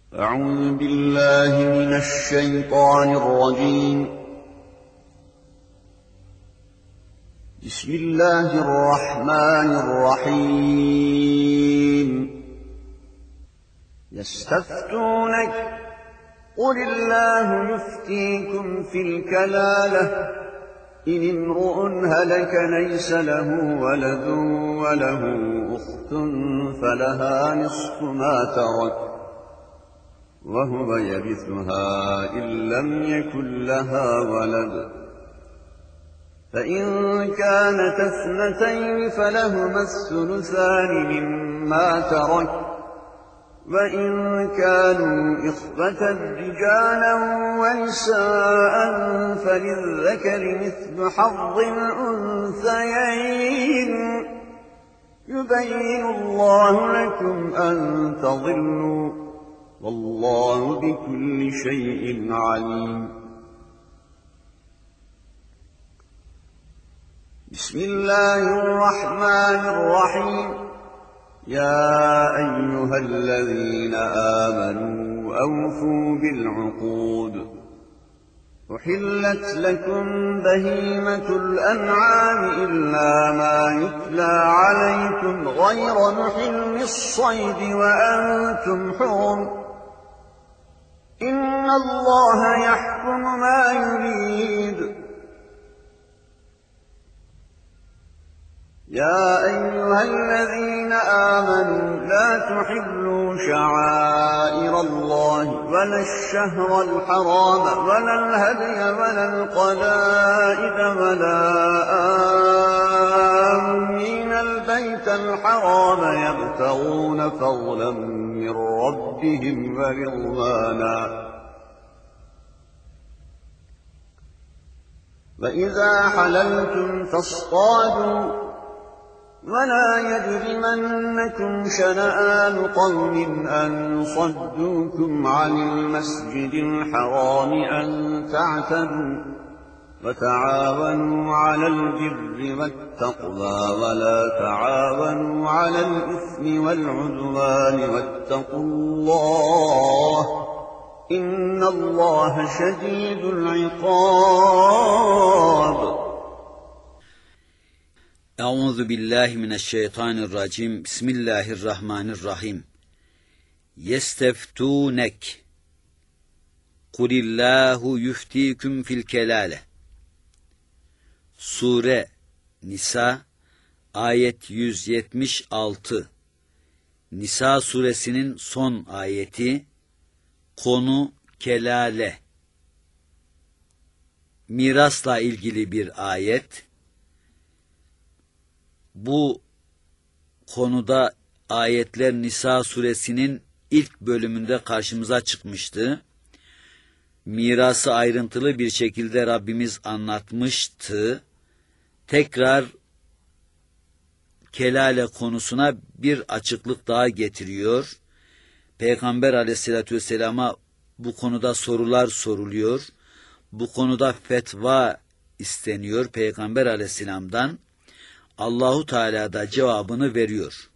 أعوذ بالله من الشيطان الرجيم. بسم الله الرحمن الرحيم. يستفتونك قل الله يفتيكم في الكلالة إن امرؤ هلك ليس له ولد وله أخت فلها نصف ما ترك وهو يرثها إن لم يكن لها ولد فإن كانت اثنتين فلهما الثلثان مما ترك وإن كانوا إخوة رجالا ونساء فللذكر مثل حظ الأنثيين يبين الله لكم أن تضلوا والله بكل شيء عليم. بسم الله الرحمن الرحيم. يا أيها الذين آمنوا أوفوا بالعقود أحلت لكم بهيمة الأنعام إلا ما يتلى عليكم غير محل الصيد وأنتم حرم إن الله يحكم ما يريد. يا أيها الذين آمنوا لا تحلوا شعائر الله ولا الشهر الحرام ولا الهدي ولا القلائد ولا آمين البيت الحرام يبتغون فضلا من ربهم ورضوانا وإذا حللتم فاصطادوا ولا يجرمنكم شنآن قوم أن صدوكم عن المسجد الحرام أن تعتدوا وتعاونوا على البر والتقوى ولا تعاونوا على الإثم والعدوان واتقوا الله إن الله شديد العقاب. Euzu billahi mineşşeytanirracim. Bismillahirrahmanirrahim. Yesteftunek. Kulillahu yuftiküm fil kelale. Sure Nisa ayet 176. Nisa suresinin son ayeti. Konu kelale. Mirasla ilgili bir ayet. Bu konuda ayetler Nisa suresinin ilk bölümünde karşımıza çıkmıştı. Mirası ayrıntılı bir şekilde Rabbimiz anlatmıştı. Tekrar kelale konusuna bir açıklık daha getiriyor. Peygamber aleyhissalatü vesselama bu konuda sorular soruluyor. Bu konuda fetva isteniyor Peygamber aleyhisselamdan. Allahu Teala da cevabını veriyor.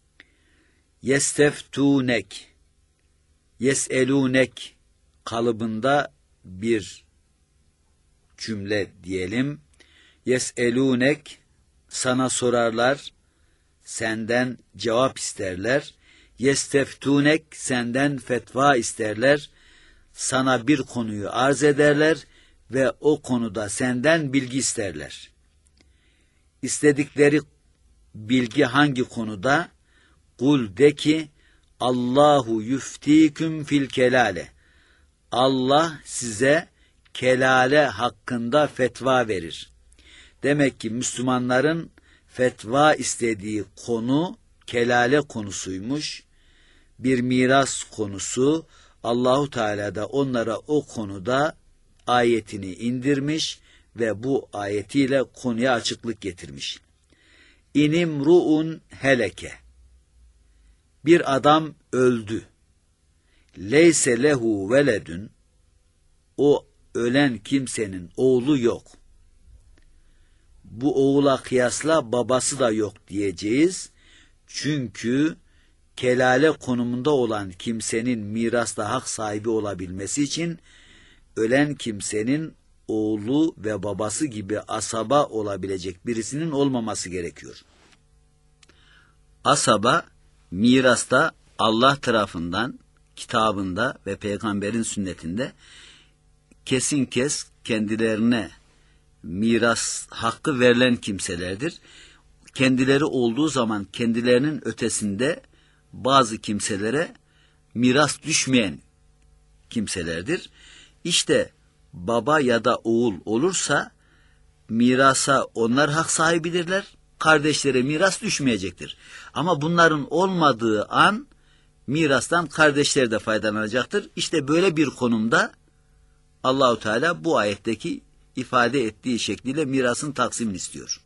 Yesteftunek, yeselunek kalıbında bir cümle diyelim. Yeselunek, sana sorarlar, senden cevap isterler. Yesteftunek, senden fetva isterler, sana bir konuyu arz ederler ve o konuda senden bilgi isterler. İstedikleri bilgi hangi konuda? Kul de ki, Allahu yuftiküm fil kelale. Allah size kelale hakkında fetva verir. Demek ki Müslümanların fetva istediği konu kelale konusuymuş. Bir miras konusu. Allahu Teala da onlara o konuda ayetini indirmiş ve bu ayetiyle konuya açıklık getirmiş. İnimru'un heleke. Bir adam öldü. Leyse lehu veledün. O ölen kimsenin oğlu yok. Bu oğula kıyasla babası da yok diyeceğiz. Çünkü kelale konumunda olan kimsenin mirasta hak sahibi olabilmesi için ölen kimsenin oğlu ve babası gibi asaba olabilecek birisinin olmaması gerekiyor. Asaba mirasta Allah tarafından kitabında ve peygamberin sünnetinde kesin kendilerine miras hakkı verilen kimselerdir. Kendileri olduğu zaman kendilerinin ötesinde bazı kimselere miras düşmeyen kimselerdir. İşte baba ya da oğul olursa mirasa onlar hak sahibidirler. Kardeşlere miras düşmeyecektir. Ama bunların olmadığı an mirastan kardeşler de faydalanacaktır. İşte böyle bir konumda Allahu Teala bu ayetteki ifade ettiği şekliyle mirasın taksimini istiyor.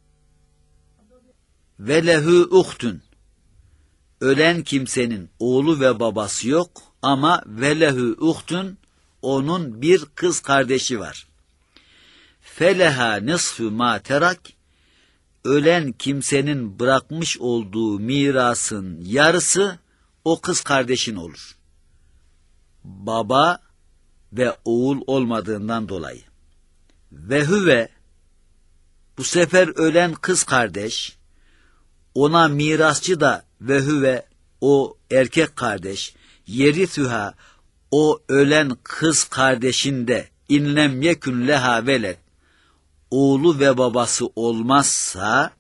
Ve lehu uhtun. Ölen kimsenin oğlu ve babası yok ama ve lehu uhtun, onun bir kız kardeşi var. Feleha nisfu ma terak. Ölen kimsenin bırakmış olduğu mirasın yarısı o kız kardeşin olur. Baba ve oğul olmadığından dolayı. Ve hüve, bu sefer ölen kız kardeş, ona mirasçı da ve hüve, o erkek kardeş, yerithüha, o ölen kız kardeşin de inlem yekün leha veled, oğlu ve babası olmazsa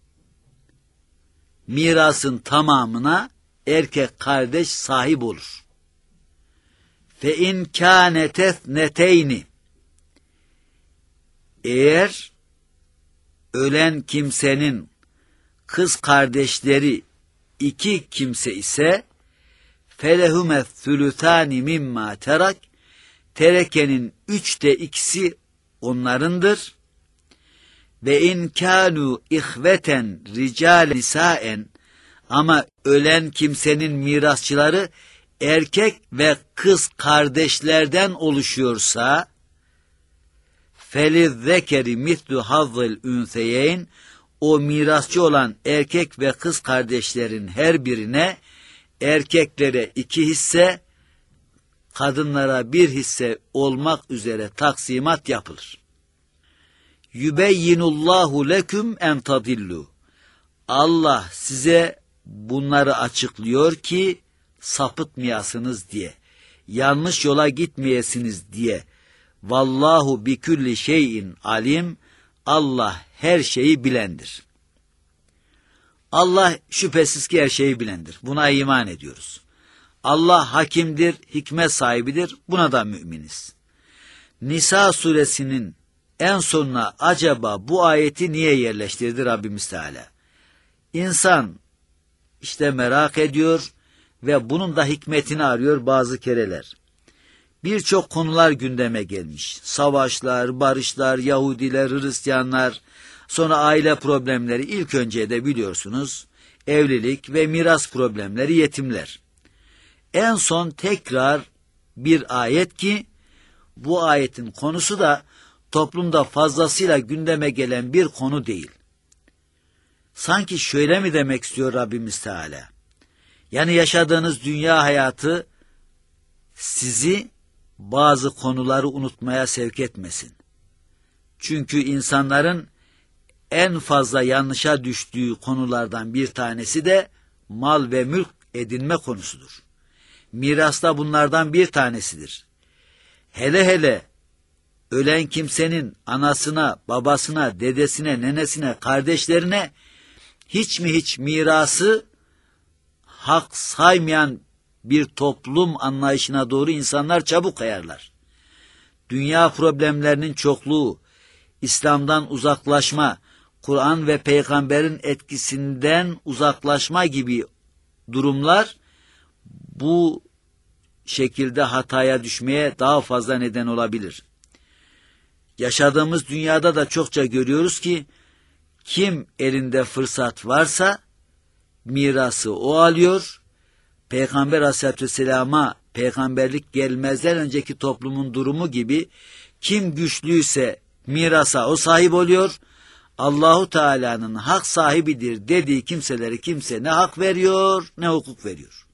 mirasın tamamına erkek kardeş sahip olur. Fe in kânetet neteyni, eğer ölen kimsenin kız kardeşleri iki kimse ise felehume thülüthâni mimma terak, terekenin 2/3 onlarındır. Ve in kânû ihveten rical nisaen, ama ölen kimsenin mirasçıları erkek ve kız kardeşlerden oluşuyorsa felizzekeri mislu hazzil ünseyeyn, o mirasçı olan erkek ve kız kardeşlerin her birine erkeklere 2 hisse, kadınlara 1 hisse olmak üzere taksimat yapılır. Yübeyyinullahu leküm en tadillu. Allah size bunları açıklıyor ki sapıtmayasınız diye, yanlış yola gitmeyesiniz diye. Vallahu bikülli şeyin alim. Allah her şeyi bilendir. Allah şüphesiz ki her şeyi bilendir. Buna iman ediyoruz. Allah hakimdir, hikmet sahibidir. Buna da müminiz. Nisa suresinin en sonuna acaba bu ayeti niye yerleştirdi Rabbimiz Teala? İnsan işte merak ediyor ve bunun da hikmetini arıyor bazı kereler. Birçok konular gündeme gelmiş. Savaşlar, barışlar, Yahudiler, Hristiyanlar, sonra aile problemleri, ilk önce de biliyorsunuz evlilik ve miras problemleri, yetimler. En son tekrar bir ayet ki bu ayetin konusu da toplumda fazlasıyla gündeme gelen bir konu değil. Sanki şöyle mi demek istiyor Rabbimiz Teala? Yani yaşadığınız dünya hayatı sizi bazı konuları unutmaya sevk etmesin. Çünkü insanların en fazla yanlışa düştüğü konulardan bir tanesi de mal ve mülk edinme konusudur. Miras da bunlardan bir tanesidir. Hele hele ölen kimsenin anasına, babasına, dedesine, nenesine, kardeşlerine hiç mirası hak saymayan bir toplum anlayışına doğru insanlar çabuk kayarlar. Dünya problemlerinin çokluğu, İslam'dan uzaklaşma, Kur'an ve peygamberin etkisinden uzaklaşma gibi durumlar bu şekilde hataya düşmeye daha fazla neden olabilir. Yaşadığımız dünyada da çokça görüyoruz ki kim elinde fırsat varsa mirası o alıyor. Peygamber Aleyhisselatü Vesselam'a peygamberlik gelmezden önceki toplumun durumu gibi kim güçlüyse mirasa o sahip oluyor. Allahu Teala'nın hak sahibidir dediği kimselere kimse ne hak veriyor ne hukuk veriyor.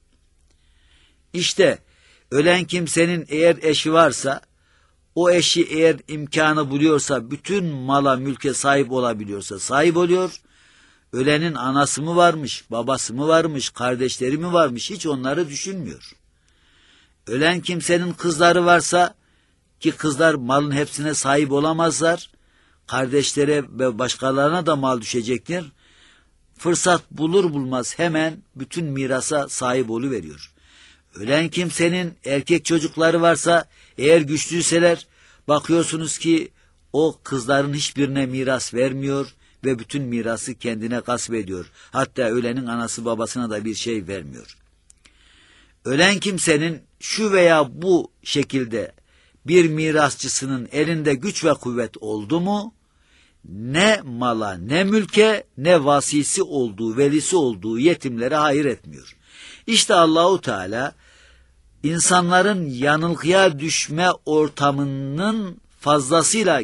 İşte ölen kimsenin eğer eşi varsa, o eşi eğer imkanı buluyorsa, bütün mala mülke sahip olabiliyorsa sahip oluyor. Ölenin anası mı varmış, babası mı varmış, kardeşleri mi varmış, hiç onları düşünmüyor. Ölen kimsenin kızları varsa, ki kızlar malın hepsine sahip olamazlar, kardeşlere ve başkalarına da mal düşecektir. Fırsat bulur bulmaz hemen bütün mirasa sahip oluveriyor. Ölen kimsenin erkek çocukları varsa, eğer güçlüyseler, bakıyorsunuz ki o kızların hiçbirine miras vermiyor ve bütün mirası kendine gasp ediyor. Hatta ölenin anası babasına da bir şey vermiyor. Ölen kimsenin şu veya bu şekilde bir mirasçısının elinde güç ve kuvvet oldu mu, ne mala, ne mülke, ne vasisi olduğu, velisi olduğu yetimlere hayır etmiyor. İşte Allahu Teala insanların yanılgıya düşme ortamının fazlasıyla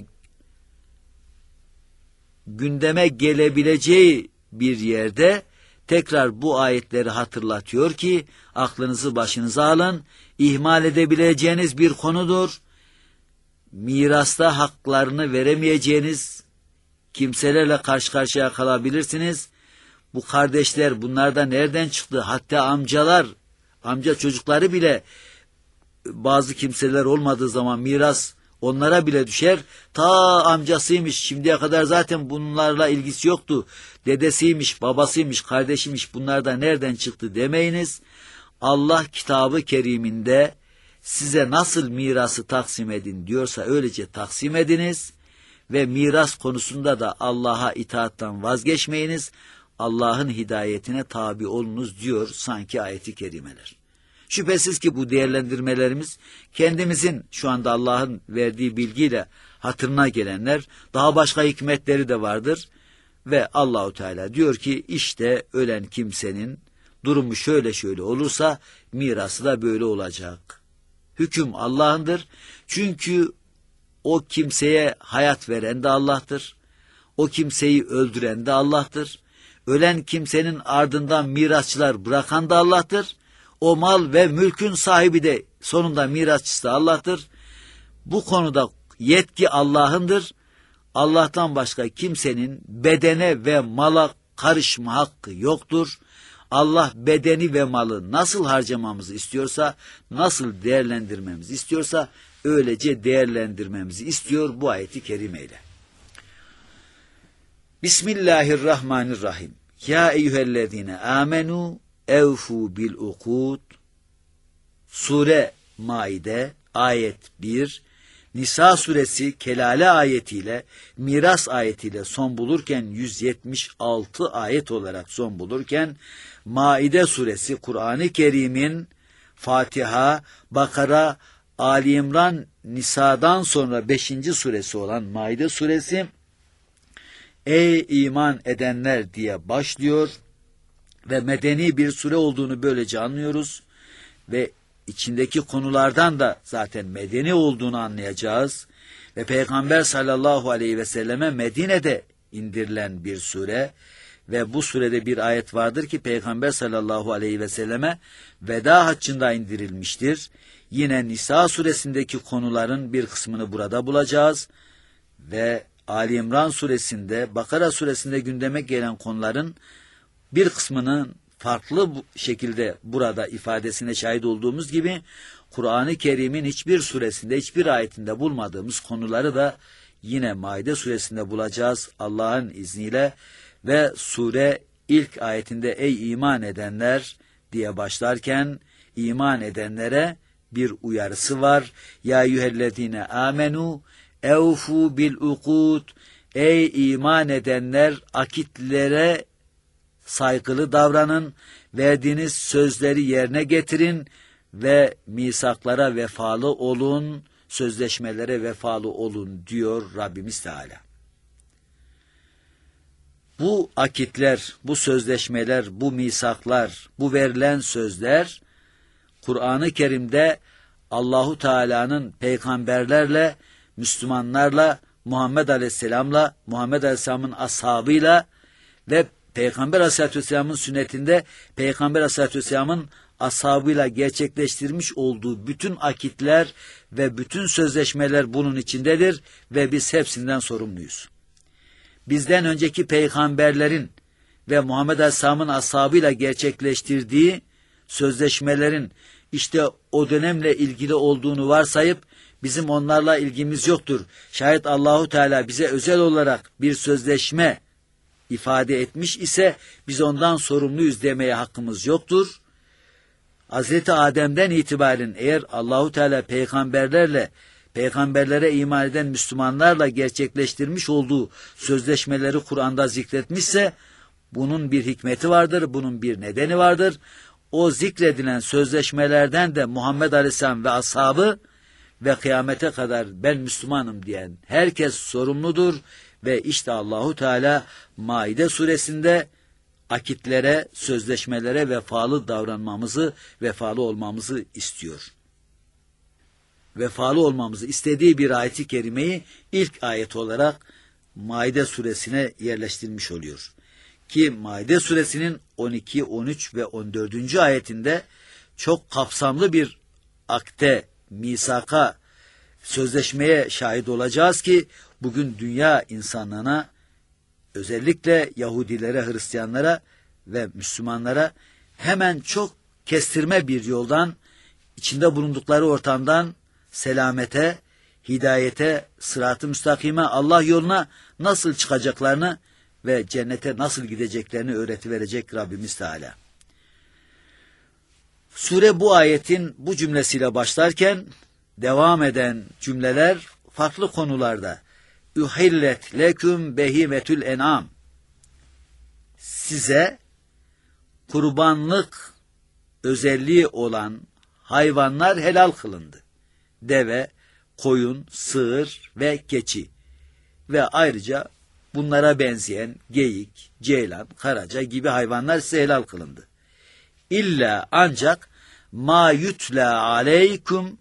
gündeme gelebileceği bir yerde tekrar bu ayetleri hatırlatıyor ki aklınızı başınıza alın, ihmal edebileceğiniz bir konudur. Mirasta haklarını veremeyeceğiniz kimselerle karşı karşıya kalabilirsiniz. Bu kardeşler bunlar da nereden çıktı? Hatta amcalar, amca çocukları bile bazı kimseler olmadığı zaman miras onlara bile düşer. Ta amcasıymış, şimdiye kadar zaten bunlarla ilgisi yoktu. Dedesiymiş, babasıymış, kardeşiymiş, bunlar da nereden çıktı demeyiniz. Allah kitabı keriminde size nasıl mirası taksim edin diyorsa öylece taksim ediniz. Ve miras konusunda da Allah'a itaattan vazgeçmeyiniz. Allah'ın hidayetine tabi olunuz diyor sanki ayeti kerimeler. Şüphesiz ki bu değerlendirmelerimiz kendimizin şu anda Allah'ın verdiği bilgiyle hatırına gelenler, daha başka hikmetleri de vardır. Ve Allahu Teala diyor ki işte ölen kimsenin durumu şöyle şöyle olursa mirası da böyle olacak. Hüküm Allah'ındır. Çünkü o kimseye hayat veren de Allah'tır. O kimseyi öldüren de Allah'tır. Ölen kimsenin ardından mirasçılar bırakan da Allah'tır. O mal ve mülkün sahibi de sonunda mirasçısı da Allah'tır. Bu konuda yetki Allah'ındır. Allah'tan başka kimsenin bedene ve mala karışma hakkı yoktur. Allah bedeni ve malı nasıl harcamamızı istiyorsa, nasıl değerlendirmemizi istiyorsa öylece değerlendirmemizi istiyor bu ayeti kerimeyle. Bismillahirrahmanirrahim. Ya eyyühellezine amenu evfu bil ukud. Sure Maide ayet 1. Nisa suresi kelale ayetiyle, miras ayetiyle son bulurken 176 ayet olarak son bulurken, Maide suresi Kur'an-ı Kerim'in Fatiha, Bakara, Ali İmran, Nisa'dan sonra 5. suresi olan Maide suresi, ey iman edenler diye başlıyor ve medeni bir sure olduğunu böylece anlıyoruz ve içindeki konulardan da zaten medeni olduğunu anlayacağız ve Peygamber sallallahu aleyhi ve selleme Medine'de indirilen bir sure ve bu surede bir ayet vardır ki Peygamber sallallahu aleyhi ve selleme veda haccında indirilmiştir. Yine Nisa suresindeki konuların bir kısmını burada bulacağız ve Ali İmran suresinde, Bakara suresinde gündeme gelen konuların bir kısmının farklı şekilde burada ifadesine şahit olduğumuz gibi Kur'an-ı Kerim'in hiçbir suresinde, hiçbir ayetinde bulmadığımız konuları da yine Maide suresinde bulacağız Allah'ın izniyle ve sure ilk ayetinde ey iman edenler diye başlarken iman edenlere bir uyarısı var. Ya eyyühellezine amenu evfu bil ukud. Ey iman edenler akitlere saygılı davranın, verdiğiniz sözleri yerine getirin ve misaklara vefalı olun, sözleşmelere vefalı olun diyor Rabbimiz Teala. Bu akitler, bu sözleşmeler, bu misaklar, bu verilen sözler Kur'an-ı Kerim'de Allahu Teala'nın peygamberlerle, Müslümanlarla, Muhammed Aleyhisselam'la, Muhammed Aleyhisselam'ın ashabıyla ve Peygamber Aleyhisselatü Vesselam'ın sünnetinde Peygamber Aleyhisselatü Vesselam'ın ashabıyla gerçekleştirmiş olduğu bütün akitler ve bütün sözleşmeler bunun içindedir ve biz hepsinden sorumluyuz. Bizden önceki peygamberlerin ve Muhammed Aleyhisselam'ın ashabıyla gerçekleştirdiği sözleşmelerin işte o dönemle ilgili olduğunu varsayıp bizim onlarla ilgimiz yoktur. Şayet Allahu Teala bize özel olarak bir sözleşme ifade etmiş ise biz ondan sorumluyuz demeye hakkımız yoktur. Hazreti Adem'den itibaren eğer Allahu Teala peygamberlere iman eden Müslümanlarla gerçekleştirmiş olduğu sözleşmeleri Kur'an'da zikretmişse bunun bir hikmeti vardır, bunun bir nedeni vardır. O zikredilen sözleşmelerden de Muhammed Aleyhisselam ve ashabı ve kıyamete kadar ben Müslümanım diyen herkes sorumludur ve işte Allahu Teala Maide suresinde akitlere, sözleşmelere vefalı davranmamızı, vefalı olmamızı istiyor. Vefalı olmamızı istediği bir ayet-i kerimeyi ilk ayet olarak Maide suresine yerleştirmiş oluyor. Ki Maide suresinin 12, 13 ve 14. ayetinde çok kapsamlı bir akte, misaka, sözleşmeye şahit olacağız ki bugün dünya insanlığına, özellikle Yahudilere, Hristiyanlara ve Müslümanlara hemen çok kestirme bir yoldan, içinde bulundukları ortamdan selamete, hidayete, sırat-ı müstakime, Allah yoluna nasıl çıkacaklarını ve cennete nasıl gideceklerini öğretiverecek Rabbimiz Teala. Sure bu ayetin bu cümlesiyle başlarken devam eden cümleler farklı konularda. Uhillet leküm behimetül en'am. Size kurbanlık özelliği olan hayvanlar helal kılındı. Deve, koyun, sığır ve keçi ve ayrıca bunlara benzeyen geyik, ceylan, karaca gibi hayvanlar size helal kılındı. İlla ancak ma yutla aleyküm,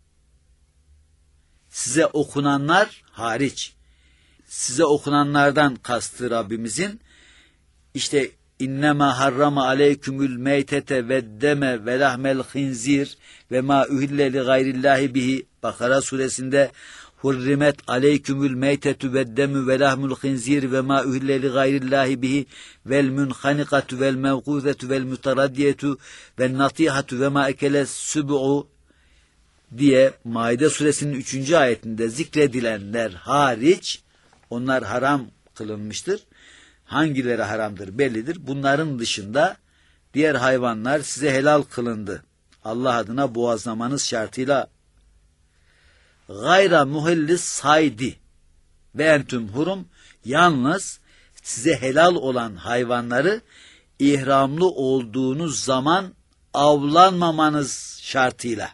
size okunanlar hariç. Size okunanlardan kastı Rabbimizin işte innema harrama aleykümül meytete ve deme ve lahmel khinzir ve ma uhille li gayrillahi bihi Bakara suresinde hurrimet aleykümül meytetu ve demu ve lahmul khinzir ve ma uhille li gayrillahi bihi vel munhanikatu vel mevkuzetu vel mutaraddiyetu vel natihatu ve ma ekele süb'u diye Maide suresinin 3. ayetinde zikredilenler hariç onlar haram kılınmıştır. Hangileri haramdır bellidir. Bunların dışında diğer hayvanlar size helal kılındı. Allah adına boğazlamanız şartıyla gayra muhillis saydi ve entüm hurum, yalnız size helal olan hayvanları ihramlı olduğunuz zaman avlanmamanız şartıyla.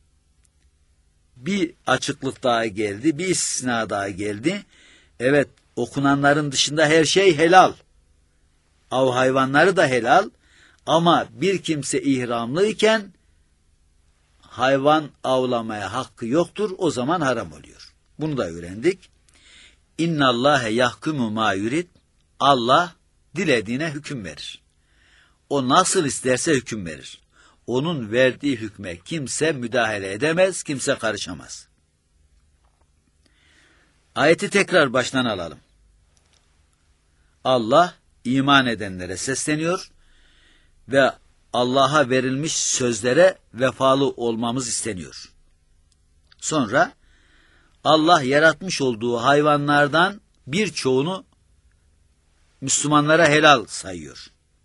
Bir açıklık daha geldi, bir istisna daha geldi. Evet, okunanların dışında her şey helal. Av hayvanları da helal ama bir kimse ihramlıyken hayvan avlamaya hakkı yoktur, o zaman haram oluyor. Bunu da öğrendik. İnnallâhe yahkumu mâ yurid. Allah dilediğine hüküm verir. O nasıl isterse hüküm verir. Onun verdiği hükme kimse müdahale edemez, kimse karışamaz. Ayeti tekrar baştan alalım. Allah iman edenlere sesleniyor ve Allah'a verilmiş sözlere vefalı olmamız isteniyor. Sonra Allah yaratmış olduğu hayvanlardan birçoğunu Müslümanlara helal sayıyor.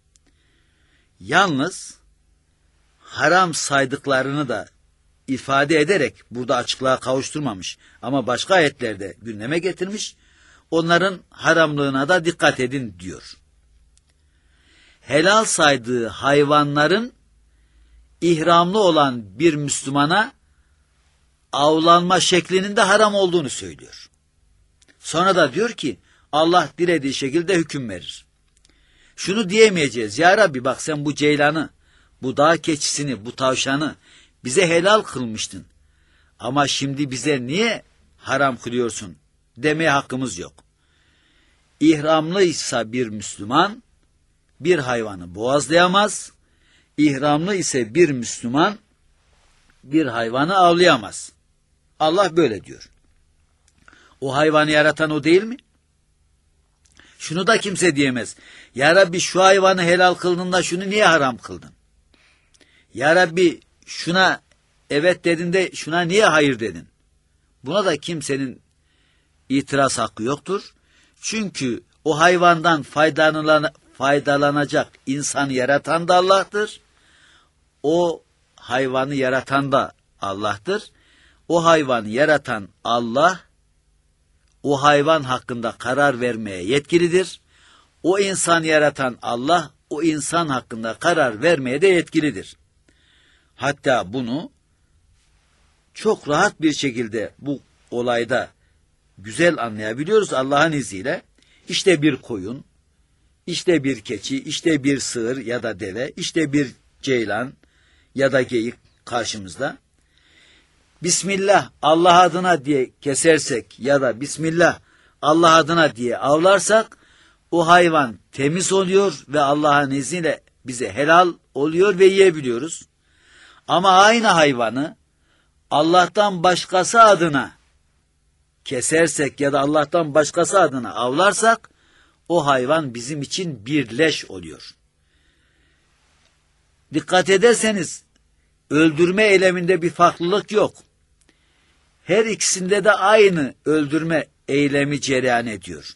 Yalnız haram saydıklarını da ifade ederek burada açıklığa kavuşturmamış ama başka ayetlerde gündeme getirmiş, onların haramlığına da dikkat edin diyor. Helal saydığı hayvanların ihramlı olan bir Müslümana avlanma şeklinin de haram olduğunu söylüyor. Sonra da diyor ki Allah dilediği şekilde hüküm verir. Şunu diyemeyeceğiz, ya Rabbi bak sen bu ceylanı, bu dağ keçisini, bu tavşanı bize helal kılmıştın. Ama şimdi bize niye haram kılıyorsun demeye hakkımız yok. İhramlıysa bir Müslüman bir hayvanı boğazlayamaz, İhramlı ise bir Müslüman bir hayvanı avlayamaz. Allah böyle diyor. O hayvanı yaratan o değil mi? Şunu da kimse diyemez. Ya Rabbi şu hayvanı helal kıldın da şunu niye haram kıldın? Ya Rabbi şuna evet dedin de şuna niye hayır dedin? Buna da kimsenin itiraz hakkı yoktur. Çünkü o hayvandan faydalanacak insanı yaratan da Allah'tır. O hayvanı yaratan da Allah'tır. O hayvanı yaratan Allah, o hayvan hakkında karar vermeye yetkilidir. O insanı yaratan Allah, o insan hakkında karar vermeye de yetkilidir. Hatta bunu çok rahat bir şekilde bu olayda güzel anlayabiliyoruz Allah'ın izniyle. İşte bir koyun, işte bir keçi, işte bir sığır ya da deve, işte bir ceylan ya da geyik karşımızda. Bismillah Allah adına diye kesersek ya da Bismillah Allah adına diye avlarsak o hayvan temiz oluyor ve Allah'ın izniyle bize helal oluyor ve yiyebiliyoruz. Ama aynı hayvanı Allah'tan başkası adına kesersek ya da Allah'tan başkası adına avlarsak o hayvan bizim için bir leş oluyor. Dikkat ederseniz öldürme eyleminde bir farklılık yok. Her ikisinde de aynı öldürme eylemi cereyan ediyor.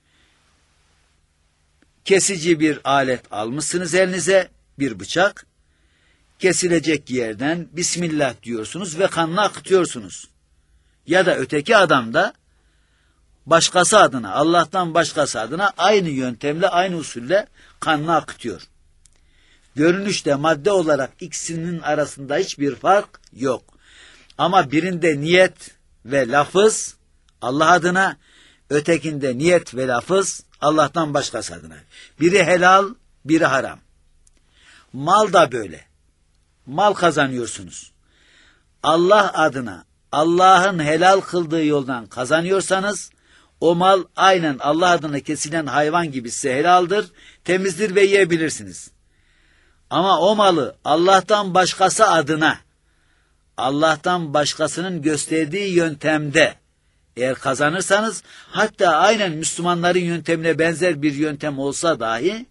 Kesici bir alet almışsınız elinize, bir bıçak. Kesilecek yerden Bismillah diyorsunuz ve kanını akıtıyorsunuz. Ya da öteki adam da başkası adına, Allah'tan başkası adına aynı yöntemle, aynı usulle kanını akıtıyor. Görünüşte madde olarak ikisinin arasında hiçbir fark yok. Ama birinde niyet ve lafız Allah adına, ötekinde niyet ve lafız Allah'tan başkası adına. Biri helal, biri haram. Mal da böyle. Mal kazanıyorsunuz. Allah adına, Allah'ın helal kıldığı yoldan kazanıyorsanız, o mal aynen Allah adına kesilen hayvan gibi size helaldir, temizdir ve yiyebilirsiniz. Ama o malı Allah'tan başkası adına, Allah'tan başkasının gösterdiği yöntemde eğer kazanırsanız, hatta aynen Müslümanların yöntemine benzer bir yöntem olsa dahi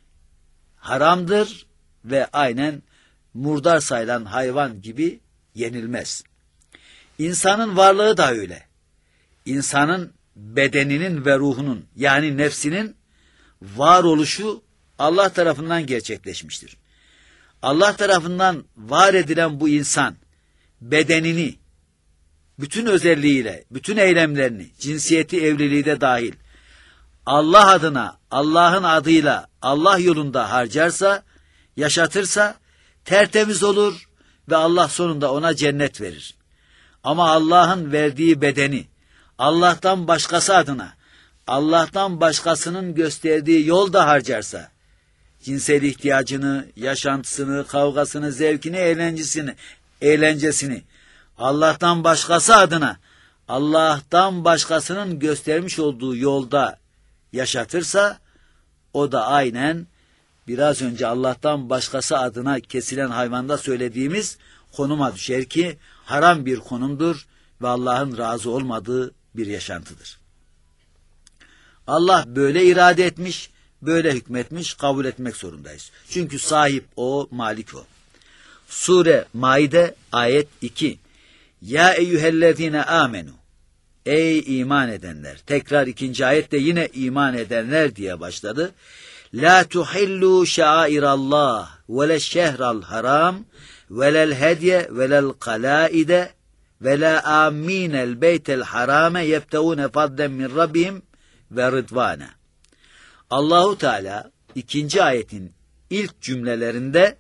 haramdır ve aynen murdar sayılan hayvan gibi yenilmez. İnsanın varlığı da öyle. İnsanın bedeninin ve ruhunun yani nefsinin varoluşu Allah tarafından gerçekleşmiştir. Allah tarafından var edilen bu insan bedenini bütün özelliğiyle, bütün eylemlerini, cinsiyeti, evliliği de dahil Allah adına, Allah'ın adıyla, Allah yolunda harcarsa, yaşatırsa tertemiz olur ve Allah sonunda ona cennet verir. Ama Allah'ın verdiği bedeni Allah'tan başkası adına, Allah'tan başkasının gösterdiği yolda harcarsa, cinsel ihtiyacını, yaşantısını, kavgasını, zevkini, eğlencesini Allah'tan başkası adına, Allah'tan başkasının göstermiş olduğu yolda yaşatırsa, o da aynen biraz önce Allah'tan başkası adına kesilen hayvanda söylediğimiz konuma düşer ki haram bir konumdur ve Allah'ın razı olmadığı bir yaşantıdır. Allah böyle irade etmiş, böyle hükmetmiş, kabul etmek zorundayız. Çünkü sahip o, malik o. Sure Maide ayet 2. Ya eyyühellezine amenu. Ey iman edenler. Tekrar ikinci ayette yine iman edenler diye başladı. La tuhillu şairallah ve le şehral haram ve lel hedye ve lel kalaide ve la aminel beytel harame yebteune fadden min rabbihim ve rıdvane. Allahu Teala ikinci ayetin ilk cümlelerinde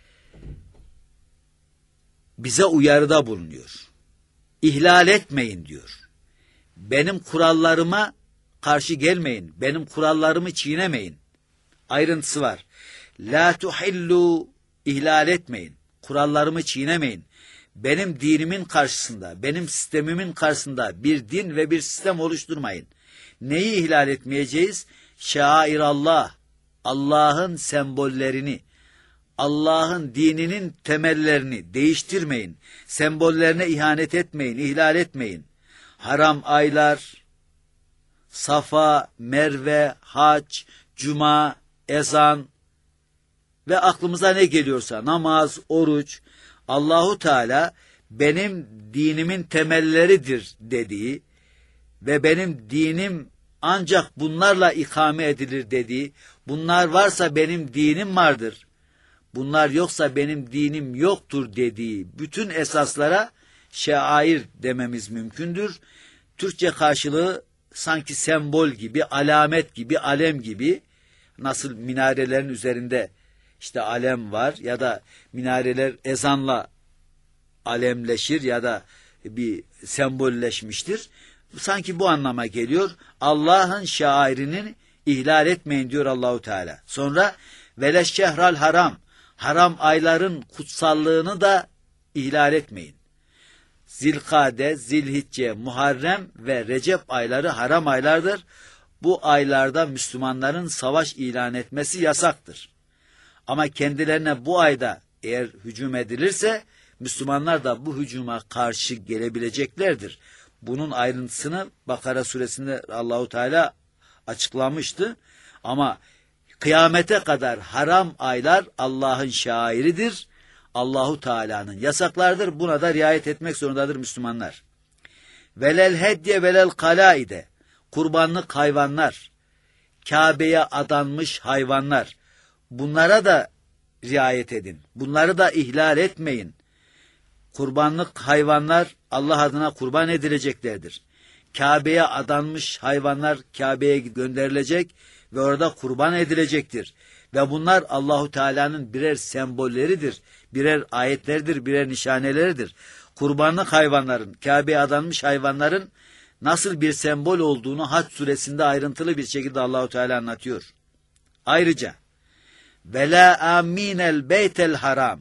bize uyarıda bulunuyor. İhlal etmeyin diyor. Benim kurallarıma karşı gelmeyin. Benim kurallarımı çiğnemeyin. Ayrıntısı var. La tuhillu, ihlal etmeyin. Kurallarımı çiğnemeyin. Benim dinimin karşısında, benim sistemimin karşısında bir din ve bir sistem oluşturmayın. Neyi ihlal etmeyeceğiz? Şairallah, Allah'ın sembollerini, Allah'ın dininin temellerini değiştirmeyin. Sembollerine ihanet etmeyin, ihlal etmeyin. Haram aylar, Safa, Merve, Hac, Cuma, ezan ve aklımıza ne geliyorsa namaz, oruç, Allahu Teala benim dinimin temelleridir dediği ve benim dinim ancak bunlarla ikame edilir dediği, bunlar varsa benim dinim vardır, bunlar yoksa benim dinim yoktur dediği bütün esaslara şair dememiz mümkündür. Türkçe karşılığı sanki sembol gibi, alamet gibi, alem gibi, nasıl minarelerin üzerinde işte alem var ya da minareler ezanla alemleşir ya da bir sembolleşmiştir. Sanki bu anlama geliyor. Allah'ın şairinin ihlal etmeyin diyor Allahu Teala. Sonra veleşşehral haram, haram ayların kutsallığını da ihlal etmeyin. Zilkade, Zilhicce, Muharrem ve Recep ayları haram aylardır. Bu aylarda Müslümanların savaş ilan etmesi yasaktır. Ama kendilerine bu ayda eğer hücum edilirse Müslümanlar da bu hücuma karşı gelebileceklerdir. Bunun ayrıntısını Bakara suresinde Allahu Teala açıklamıştı. Ama kıyamete kadar haram aylar Allah'ın şairidir. Allahu Teala'nın yasaklardır. Buna da riayet etmek zorundadır Müslümanlar. Velel hedye velel kalaide, kurbanlık hayvanlar, Kabe'ye adanmış hayvanlar, bunlara da riayet edin. Bunları da ihlal etmeyin. Kurbanlık hayvanlar Allah adına kurban edileceklerdir. Kabe'ye adanmış hayvanlar Kabe'ye gönderilecek ve orada kurban edilecektir. Ve bunlar Allahu Teala'nın birer sembolleridir, birer ayetleridir, birer nişaneleridir. Kurbanlık hayvanların, Kabe'ye adanmış hayvanların nasıl bir sembol olduğunu Hac suresinde ayrıntılı bir şekilde Allahu Teala anlatıyor. Ayrıca vela aminel beytel haram,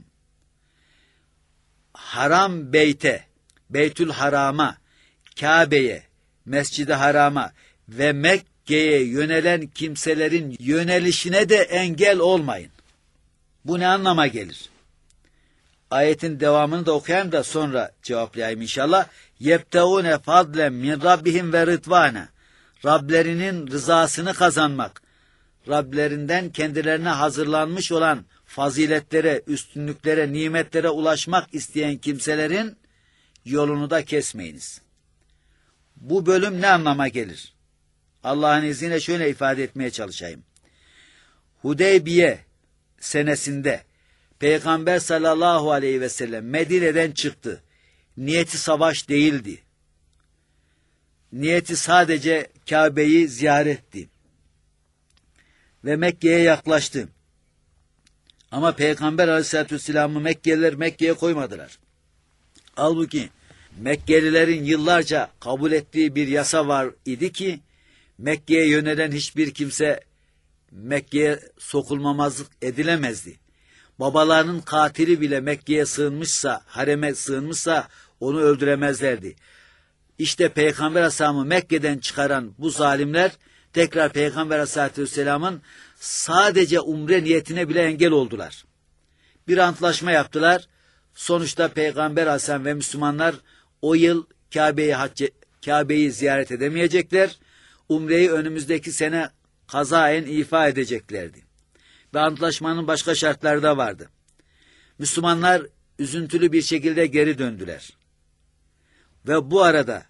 haram beyte, Beytül Haram'a, Kabe'ye, Mescid-i Haram'a ve Mekke'ye yönelen kimselerin yönelişine de engel olmayın. Bu ne anlama gelir? Ayetin devamını da okuyayım da sonra cevaplayayım inşallah. Yebteune fadlen min rabbihim ve rıdvana, Rablerinin rızasını kazanmak, Rablerinden kendilerine hazırlanmış olan faziletlere, üstünlüklere, nimetlere ulaşmak isteyen kimselerin yolunu da kesmeyiniz. Bu bölüm ne anlama gelir? Allah'ın izniyle şöyle ifade etmeye çalışayım. Hudeybiye senesinde Peygamber sallallahu aleyhi ve sellem Medine'den çıktı. Niyeti savaş değildi. Niyeti sadece Kabe'yi ziyaretti. Ve Mekke'ye yaklaştı. Ama Peygamber aleyhissalatü vesselam'ı Mekkeliler Mekke'ye koymadılar. Halbuki Mekkelilerin yıllarca kabul ettiği bir yasa var idi ki Mekke'ye yönelen hiçbir kimse Mekke'ye sokulmamazlık edilemezdi. Babalarının katili bile Mekke'ye sığınmışsa, hareme sığınmışsa onu öldüremezlerdi. İşte Peygamber Aleyhisselam'ı Mekke'den çıkaran bu zalimler tekrar Peygamber Aleyhisselatü Vesselam'ın sadece umre niyetine bile engel oldular. Bir antlaşma yaptılar. Sonuçta Peygamber Aleyhisselam ve Müslümanlar o yıl Kabe'yi ziyaret edemeyecekler. Umreyi önümüzdeki sene kazaen ifa edeceklerdi. Ve antlaşmanın başka şartları da vardı. Müslümanlar üzüntülü bir şekilde geri döndüler. Ve bu arada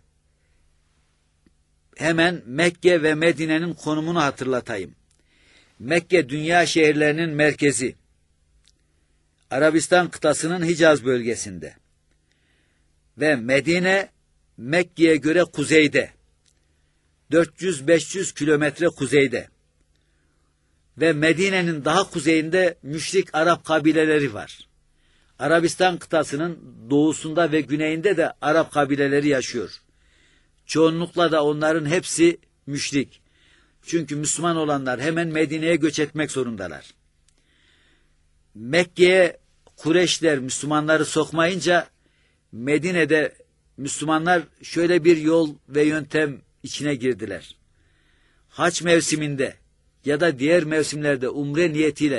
hemen Mekke ve Medine'nin konumunu hatırlatayım. Mekke dünya şehirlerinin merkezi. Arabistan kıtasının Hicaz bölgesinde. Ve Medine Mekke'ye göre kuzeyde. 400-500 kilometre kuzeyde. Ve Medine'nin daha kuzeyinde müşrik Arap kabileleri var. Arabistan kıtasının doğusunda ve güneyinde de Arap kabileleri yaşıyor. Çoğunlukla da onların hepsi müşrik. Çünkü Müslüman olanlar hemen Medine'ye göç etmek zorundalar. Mekke'ye Kureyşler Müslümanları sokmayınca Medine'de Müslümanlar şöyle bir yol ve yöntem içine girdiler. Haç mevsiminde ya da diğer mevsimlerde umre niyetiyle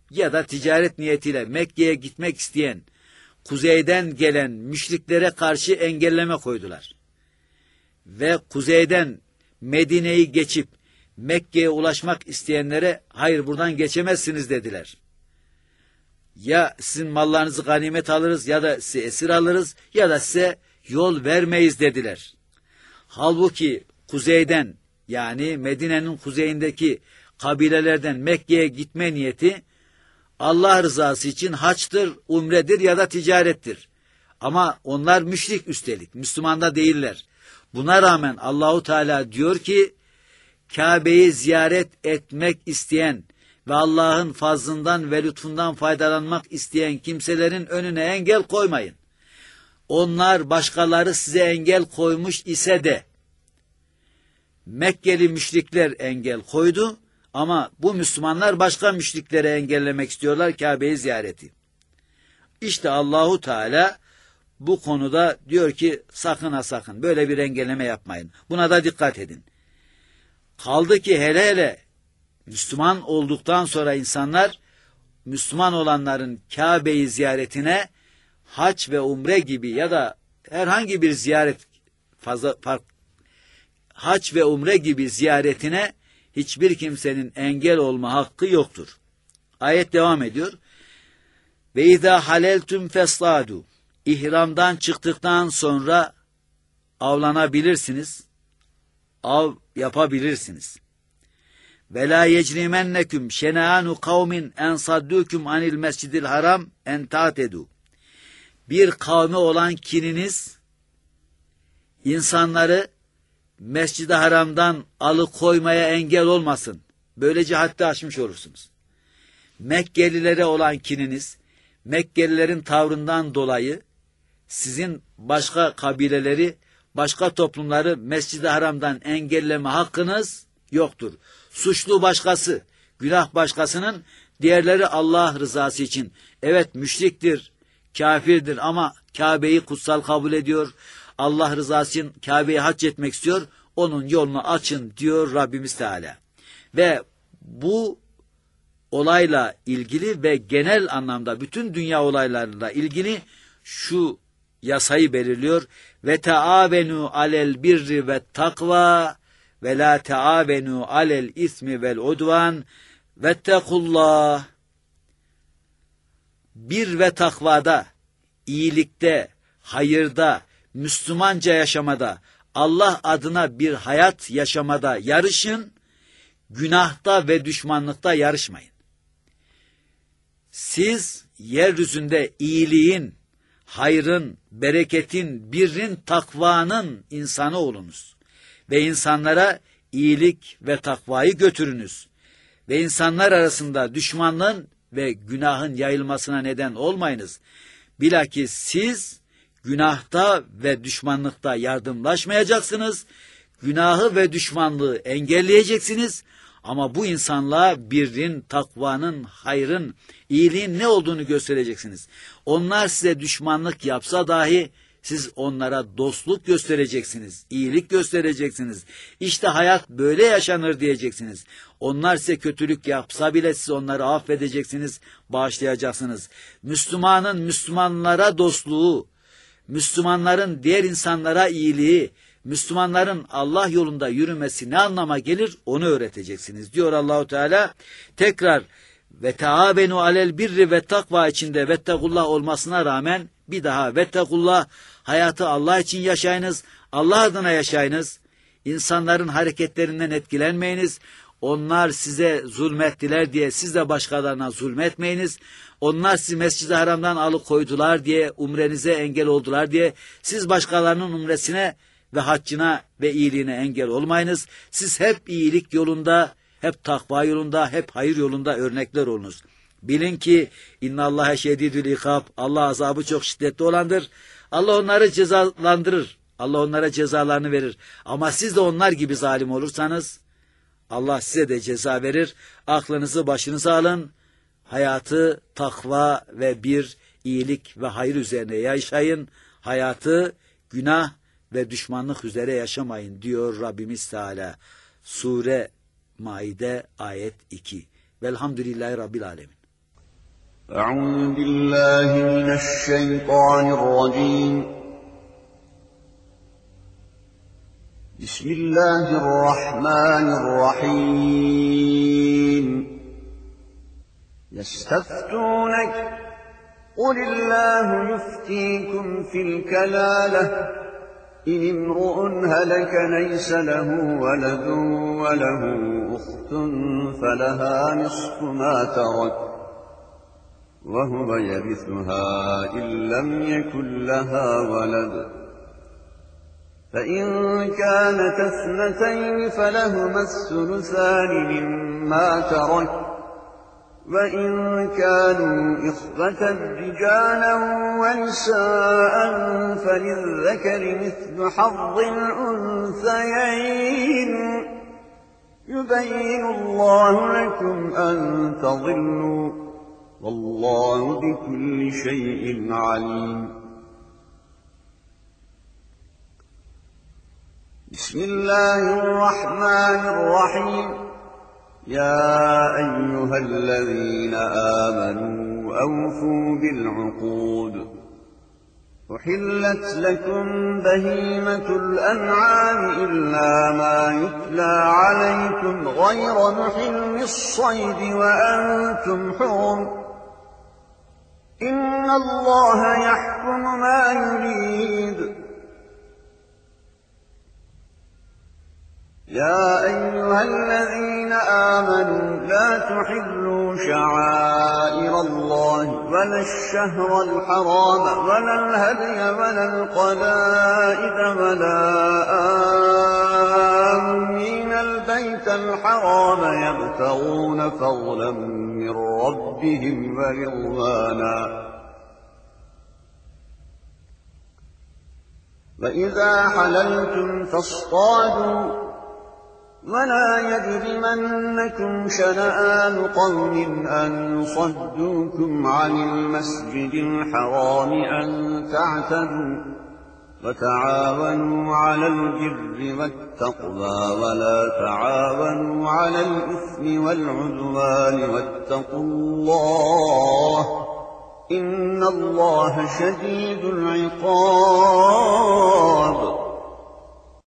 ya da ticaret niyetiyle Mekke'ye gitmek isteyen kuzeyden gelen müşriklere karşı engelleme koydular. Ve kuzeyden Medine'yi geçip Mekke'ye ulaşmak isteyenlere hayır buradan geçemezsiniz dediler. Ya sizin mallarınızı ganimet alırız ya da size esir alırız ya da size yol vermeyiz dediler. Halbuki kuzeyden yani Medine'nin kuzeyindeki kabilelerden Mekke'ye gitme niyeti Allah rızası için haçtır, umredir ya da ticarettir. Ama onlar müşrik üstelik, Müslüman da değiller. Buna rağmen Allahu Teala diyor ki Kabe'yi ziyaret etmek isteyen ve Allah'ın fazlından ve lütfundan faydalanmak isteyen kimselerin önüne engel koymayın. Onlar başkaları size engel koymuş ise de Mekkeli müşrikler engel koydu ama bu Müslümanlar başka müşriklere engellemek istiyorlar Kabe'yi ziyareti. İşte Allahu Teala bu konuda diyor ki sakın ha sakın böyle bir engelleme yapmayın. Buna da dikkat edin. Kaldı ki hele hele Müslüman olduktan sonra insanlar Müslüman olanların Kabe'yi ziyaretine hac ve umre gibi ya da herhangi bir ziyaret hac ve umre gibi ziyaretine hiçbir kimsenin engel olma hakkı yoktur. Ayet devam ediyor. Ve izâ haleltüm feslâdû. İhramdan çıktıktan sonra avlanabilirsiniz, av yapabilirsiniz. Ve lâ yecrimenneküm şenânu kavmin en saddûküm anil mescidil haram en ta'tedû. Bir kavmi olan kininiz insanları Mescid-i Haram'dan alıkoymaya engel olmasın. Böylece haddi aşmış olursunuz. Mekkelilere olan kininiz, Mekkelilerin tavrından dolayı sizin başka kabileleri, başka toplumları Mescid-i Haram'dan engelleme hakkınız yoktur. Suçlu başkası, günah başkasının, diğerleri Allah rızası için. Evet müşriktir, kafirdir ama Kabe'yi kutsal kabul ediyor. Allah rızası için Kabe'yi hac etmek istiyor. Onun yolunu açın diyor Rabbimiz Teala. Ve bu olayla ilgili ve genel anlamda bütün dünya olaylarıyla ilgili şu yasayı belirliyor. Ve taavenu alel birri ve takva ve la taavenu alel ismi vel udvan vettekullah. Bir ve takvada, iyilikte, hayırda, Müslümanca yaşamada, Allah adına bir hayat yaşamada yarışın, günahta ve düşmanlıkta yarışmayın. Siz yeryüzünde iyiliğin, hayrın, bereketin, birrin, takvanın insanı olunuz. Ve insanlara iyilik ve takvayı götürünüz. Ve insanlar arasında düşmanlığın ve günahın yayılmasına neden olmayınız. Bilakis siz günahta ve düşmanlıkta yardımlaşmayacaksınız. Günahı ve düşmanlığı engelleyeceksiniz. Ama bu insanlığa birrin, takvanın, hayrın, iyiliğin ne olduğunu göstereceksiniz. Onlar size düşmanlık yapsa dahi siz onlara dostluk göstereceksiniz, iyilik göstereceksiniz. İşte hayat böyle yaşanır diyeceksiniz. Onlar size kötülük yapsa bile siz onları affedeceksiniz, bağışlayacaksınız. Müslümanın Müslümanlara dostluğu, Müslümanların diğer insanlara iyiliği, Müslümanların Allah yolunda yürümesi ne anlama gelir onu öğreteceksiniz diyor Allahu Teala. Tekrar ve taavenu alel birri ve takva içinde vettekullah olmasına rağmen bir daha vettekullah, hayatı Allah için yaşayınız, Allah adına yaşayınız. İnsanların hareketlerinden etkilenmeyiniz. Onlar size zulmettiler diye siz de başkalarına zulmetmeyiniz. Onlar sizi Mescid-i Haram'dan alıkoydular diye, umrenize engel oldular diye siz başkalarının umresine ve haccına ve iyiliğine engel olmayınız. Siz hep iyilik yolunda, hep takva yolunda, hep hayır yolunda örnekler olunuz. Bilin ki innallâhe şedîdül ikâb, Allah azabı çok şiddetli olandır. Allah onları cezalandırır. Allah onlara cezalarını verir. Ama siz de onlar gibi zalim olursanız Allah size de ceza verir. Aklınızı başınıza alın. Hayatı takva ve bir iyilik ve hayır üzerine yaşayın. Hayatı günah ve düşmanlık üzere yaşamayın diyor Rabbimiz Teala. Sure Maide ayet 2. Velhamdülillahi Rabbil Alemin. أعوذ بالله من الشيطان الرجيم. بسم الله الرحمن الرحيم. يستفتونك قل الله يفتيكم في الكلالة إن امرؤ هلك ليس له ولد وله أخت فلها نصف ما ترك وهو يرثها إن لم يكن لها ولد، فإن كانت اثنتين فلهما الثلثان مما ترك، وإن كانوا إخوة رجالا ونساء فللذكر مثل حظ الأنثيين، يبين الله لكم أن تضلوا والله بكل شيء عليم. بسم الله الرحمن الرحيم. يا أيها الذين آمنوا أوفوا بالعقود. أحلت لكم بهيمة الأنعام إلا ما يتلى عليكم غير محل الصيد وأنتم حرم، إن الله يحكم ما يريد. يا أيها الذين آمنوا لا تحلوا شعائر الله ولا الشهر الحرام ولا الهدي ولا القلائد ولا آمين البيت الحرام يبتغون فضلا من ربهم ورضوانا، وإذا حللتم فاصطادوا ولا يجرمنكم شنآن قوم أن صدوكم عن المسجد الحرام أن تعتدوا، وتعاونوا على البر والتقوى ولا تعاونوا على الإثم والعدوان واتقوا الله إن الله شديد العقاب.